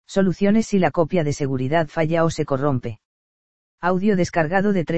Soluciones si la copia de seguridad falla o se corrompe. Audio descargado de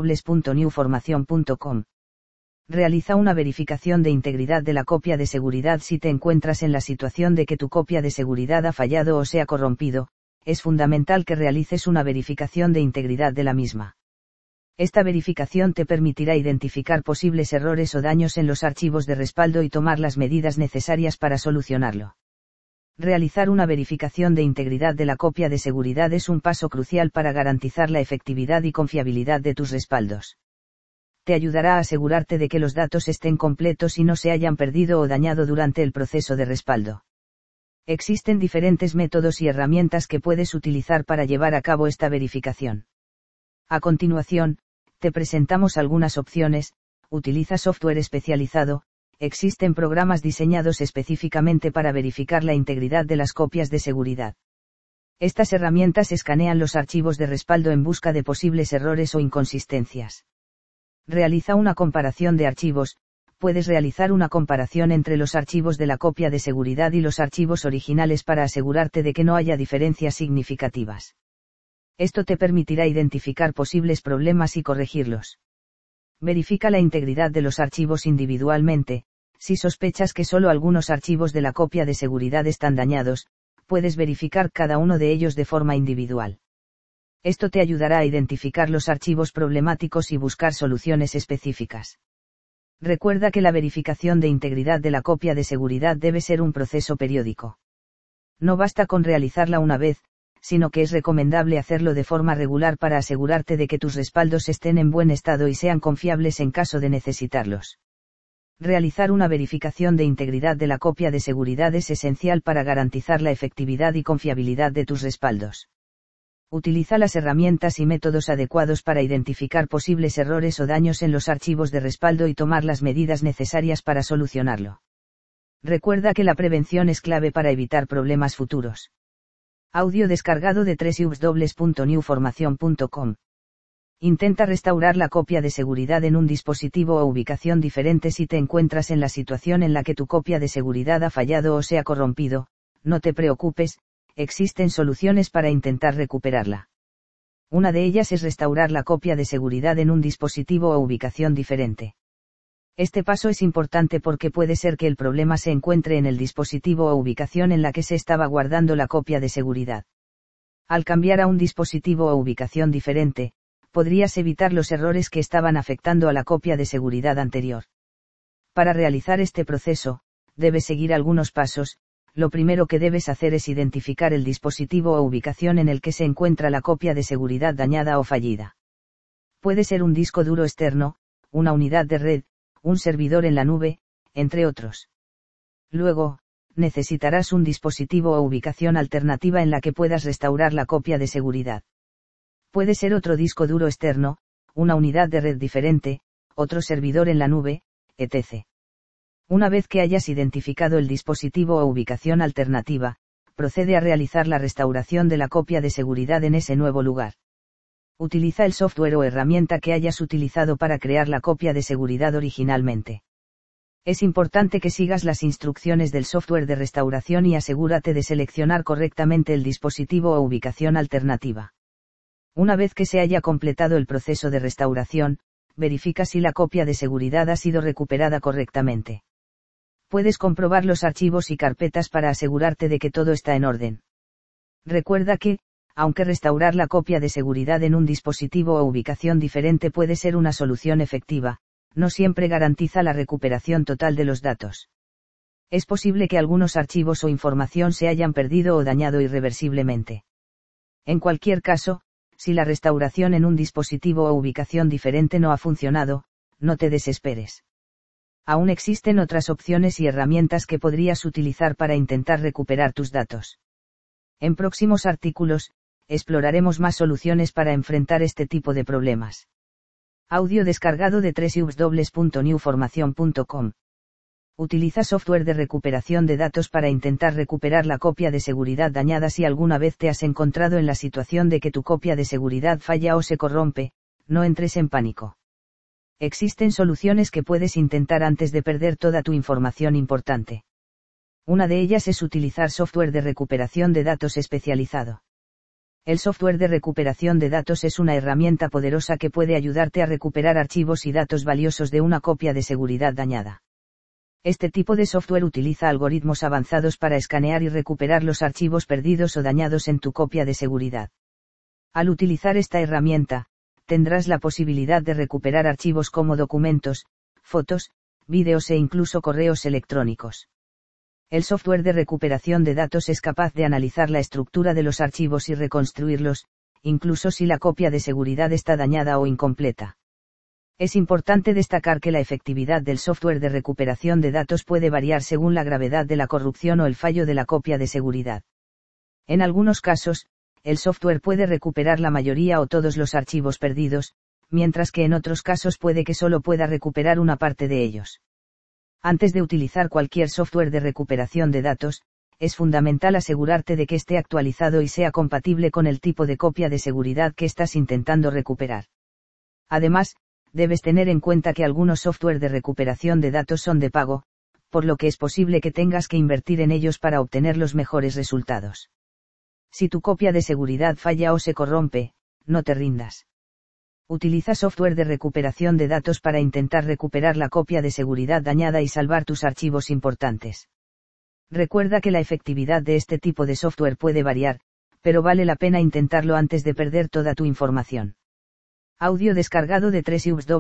www.newformacion.com. Realiza una verificación de integridad de la copia de seguridad si te encuentras en la situación de que tu copia de seguridad ha fallado o se ha corrompido. Es fundamental que realices una verificación de integridad de la misma. Esta verificación te permitirá identificar posibles errores o daños en los archivos de respaldo y tomar las medidas necesarias para solucionarlo. Realizar una verificación de integridad de la copia de seguridad es un paso crucial para garantizar la efectividad y confiabilidad de tus respaldos. Te ayudará a asegurarte de que los datos estén completos y no se hayan perdido o dañado durante el proceso de respaldo. Existen diferentes métodos y herramientas que puedes utilizar para llevar a cabo esta verificación. A continuación, te presentamos algunas opciones. Utiliza software especializado. Existen programas diseñados específicamente para verificar la integridad de las copias de seguridad. Estas herramientas escanean los archivos de respaldo en busca de posibles errores o inconsistencias. Realiza una comparación de archivos. Puedes realizar una comparación entre los archivos de la copia de seguridad y los archivos originales para asegurarte de que no haya diferencias significativas. Esto te permitirá identificar posibles problemas y corregirlos. Verifica la integridad de los archivos individualmente. Si sospechas que solo algunos archivos de la copia de seguridad están dañados, puedes verificar cada uno de ellos de forma individual. Esto te ayudará a identificar los archivos problemáticos y buscar soluciones específicas. Recuerda que la verificación de integridad de la copia de seguridad debe ser un proceso periódico. No basta con realizarla una vez, sino que es recomendable hacerlo de forma regular para asegurarte de que tus respaldos estén en buen estado y sean confiables en caso de necesitarlos. Realizar una verificación de integridad de la copia de seguridad es esencial para garantizar la efectividad y confiabilidad de tus respaldos. Utiliza las herramientas y métodos adecuados para identificar posibles errores o daños en los archivos de respaldo y tomar las medidas necesarias para solucionarlo. Recuerda que la prevención es clave para evitar problemas futuros. Audio descargado de www.newformacion.com. Intenta restaurar la copia de seguridad en un dispositivo o ubicación diferente si te encuentras en la situación en la que tu copia de seguridad ha fallado o se ha corrompido. No te preocupes, existen soluciones para intentar recuperarla. Una de ellas es restaurar la copia de seguridad en un dispositivo o ubicación diferente. Este paso es importante porque puede ser que el problema se encuentre en el dispositivo o ubicación en la que se estaba guardando la copia de seguridad. Al cambiar a un dispositivo o ubicación diferente, podrías evitar los errores que estaban afectando a la copia de seguridad anterior. Para realizar este proceso, debes seguir algunos pasos. Lo primero que debes hacer es identificar el dispositivo o ubicación en el que se encuentra la copia de seguridad dañada o fallida. Puede ser un disco duro externo, una unidad de red, un servidor en la nube, entre otros. Luego, necesitarás un dispositivo o ubicación alternativa en la que puedas restaurar la copia de seguridad. Puede ser otro disco duro externo, una unidad de red diferente, otro servidor en la nube, etc. Una vez que hayas identificado el dispositivo o ubicación alternativa, procede a realizar la restauración de la copia de seguridad en ese nuevo lugar. Utiliza el software o herramienta que hayas utilizado para crear la copia de seguridad originalmente. Es importante que sigas las instrucciones del software de restauración y asegúrate de seleccionar correctamente el dispositivo o ubicación alternativa. Una vez que se haya completado el proceso de restauración, verifica si la copia de seguridad ha sido recuperada correctamente. Puedes comprobar los archivos y carpetas para asegurarte de que todo está en orden. Recuerda que, aunque restaurar la copia de seguridad en un dispositivo o ubicación diferente puede ser una solución efectiva, no siempre garantiza la recuperación total de los datos. Es posible que algunos archivos o información se hayan perdido o dañado irreversiblemente. En cualquier caso, si la restauración en un dispositivo o ubicación diferente no ha funcionado, no te desesperes. Aún existen otras opciones y herramientas que podrías utilizar para intentar recuperar tus datos. En próximos artículos, exploraremos más soluciones para enfrentar este tipo de problemas. Audio descargado de www.newformacion.com. Utiliza software de recuperación de datos para intentar recuperar la copia de seguridad dañada si alguna vez te has encontrado en la situación de que tu copia de seguridad falla o se corrompe. No entres en pánico. Existen soluciones que puedes intentar antes de perder toda tu información importante. Una de ellas es utilizar software de recuperación de datos especializado. El software de recuperación de datos es una herramienta poderosa que puede ayudarte a recuperar archivos y datos valiosos de una copia de seguridad dañada. Este tipo de software utiliza algoritmos avanzados para escanear y recuperar los archivos perdidos o dañados en tu copia de seguridad. Al utilizar esta herramienta, tendrás la posibilidad de recuperar archivos como documentos, fotos, vídeos e incluso correos electrónicos. El software de recuperación de datos es capaz de analizar la estructura de los archivos y reconstruirlos, incluso si la copia de seguridad está dañada o incompleta. Es importante destacar que la efectividad del software de recuperación de datos puede variar según la gravedad de la corrupción o el fallo de la copia de seguridad. En algunos casos, el software puede recuperar la mayoría o todos los archivos perdidos, mientras que en otros casos puede que solo pueda recuperar una parte de ellos. Antes de utilizar cualquier software de recuperación de datos, es fundamental asegurarte de que esté actualizado y sea compatible con el tipo de copia de seguridad que estás intentando recuperar. Además, debes tener en cuenta que algunos software de recuperación de datos son de pago, por lo que es posible que tengas que invertir en ellos para obtener los mejores resultados. Si tu copia de seguridad falla o se corrompe, no te rindas. Utiliza software de recuperación de datos para intentar recuperar la copia de seguridad dañada y salvar tus archivos importantes. Recuerda que la efectividad de este tipo de software puede variar, pero vale la pena intentarlo antes de perder toda tu información. Audio descargado de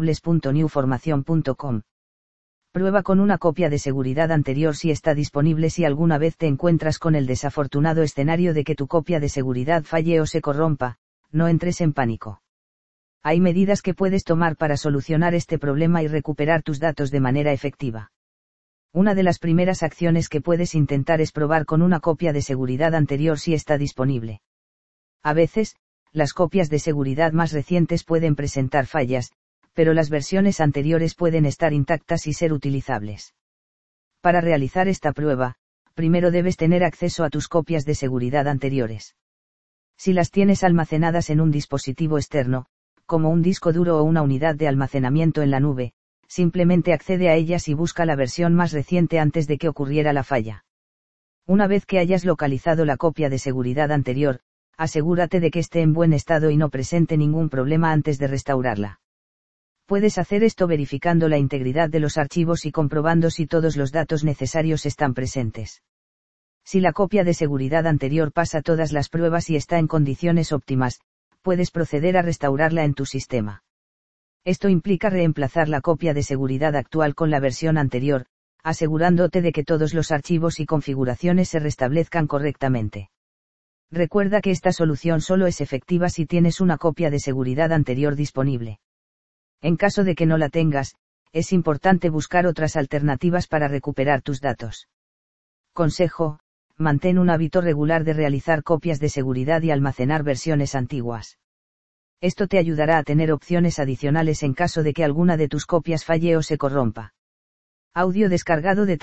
www.newformation.com. Prueba con una copia de seguridad anterior si está disponible. Si alguna vez te encuentras con el desafortunado escenario de que tu copia de seguridad falle o se corrompa, no entres en pánico. Hay medidas que puedes tomar para solucionar este problema y recuperar tus datos de manera efectiva. Una de las primeras acciones que puedes intentar es probar con una copia de seguridad anterior si está disponible. A veces, las copias de seguridad más recientes pueden presentar fallas, pero las versiones anteriores pueden estar intactas y ser utilizables. Para realizar esta prueba, primero debes tener acceso a tus copias de seguridad anteriores. Si las tienes almacenadas en un dispositivo externo, como un disco duro o una unidad de almacenamiento en la nube, simplemente accede a ellas y busca la versión más reciente antes de que ocurriera la falla. Una vez que hayas localizado la copia de seguridad anterior, asegúrate de que esté en buen estado y no presente ningún problema antes de restaurarla. Puedes hacer esto verificando la integridad de los archivos y comprobando si todos los datos necesarios están presentes. Si la copia de seguridad anterior pasa todas las pruebas y está en condiciones óptimas, puedes proceder a restaurarla en tu sistema. Esto implica reemplazar la copia de seguridad actual con la versión anterior, asegurándote de que todos los archivos y configuraciones se restablezcan correctamente. Recuerda que esta solución solo es efectiva si tienes una copia de seguridad anterior disponible. En caso de que no la tengas, es importante buscar otras alternativas para recuperar tus datos. Consejo: mantén un hábito regular de realizar copias de seguridad y almacenar versiones antiguas. Esto te ayudará a tener opciones adicionales en caso de que alguna de tus copias falle o se corrompa. Audio descargado de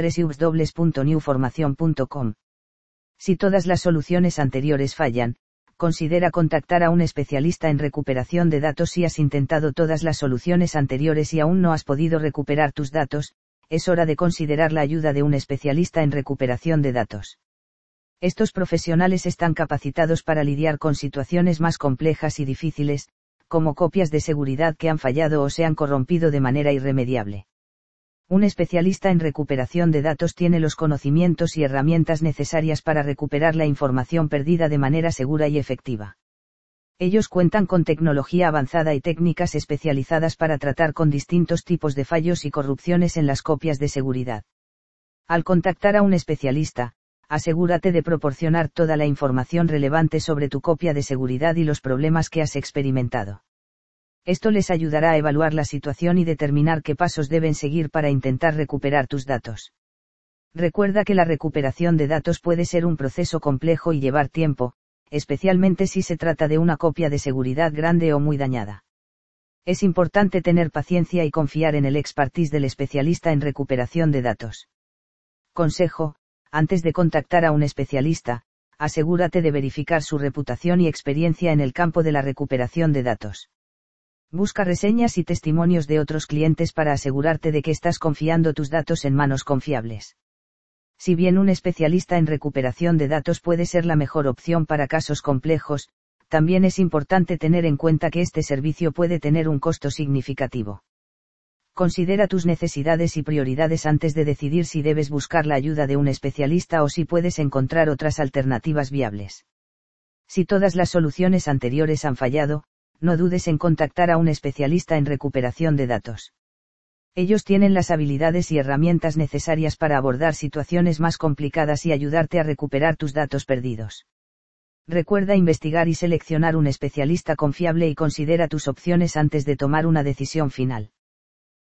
www.newformation.com. Si todas las soluciones anteriores fallan, considera contactar a un especialista en recuperación de datos. Si has intentado todas las soluciones anteriores y aún no has podido recuperar tus datos, es hora de considerar la ayuda de un especialista en recuperación de datos. Estos profesionales están capacitados para lidiar con situaciones más complejas y difíciles, como copias de seguridad que han fallado o se han corrompido de manera irremediable. Un especialista en recuperación de datos tiene los conocimientos y herramientas necesarias para recuperar la información perdida de manera segura y efectiva. Ellos cuentan con tecnología avanzada y técnicas especializadas para tratar con distintos tipos de fallos y corrupciones en las copias de seguridad. Al contactar a un especialista, asegúrate de proporcionar toda la información relevante sobre tu copia de seguridad y los problemas que has experimentado. Esto les ayudará a evaluar la situación y determinar qué pasos deben seguir para intentar recuperar tus datos. Recuerda que la recuperación de datos puede ser un proceso complejo y llevar tiempo, especialmente si se trata de una copia de seguridad grande o muy dañada. Es importante tener paciencia y confiar en el expertise del especialista en recuperación de datos. Consejo: antes de contactar a un especialista, asegúrate de verificar su reputación y experiencia en el campo de la recuperación de datos. Busca reseñas y testimonios de otros clientes para asegurarte de que estás confiando tus datos en manos confiables. Si bien un especialista en recuperación de datos puede ser la mejor opción para casos complejos, también es importante tener en cuenta que este servicio puede tener un costo significativo. Considera tus necesidades y prioridades antes de decidir si debes buscar la ayuda de un especialista o si puedes encontrar otras alternativas viables. Si todas las soluciones anteriores han fallado, no dudes en contactar a un especialista en recuperación de datos. Ellos tienen las habilidades y herramientas necesarias para abordar situaciones más complicadas y ayudarte a recuperar tus datos perdidos. Recuerda investigar y seleccionar un especialista confiable y considera tus opciones antes de tomar una decisión final.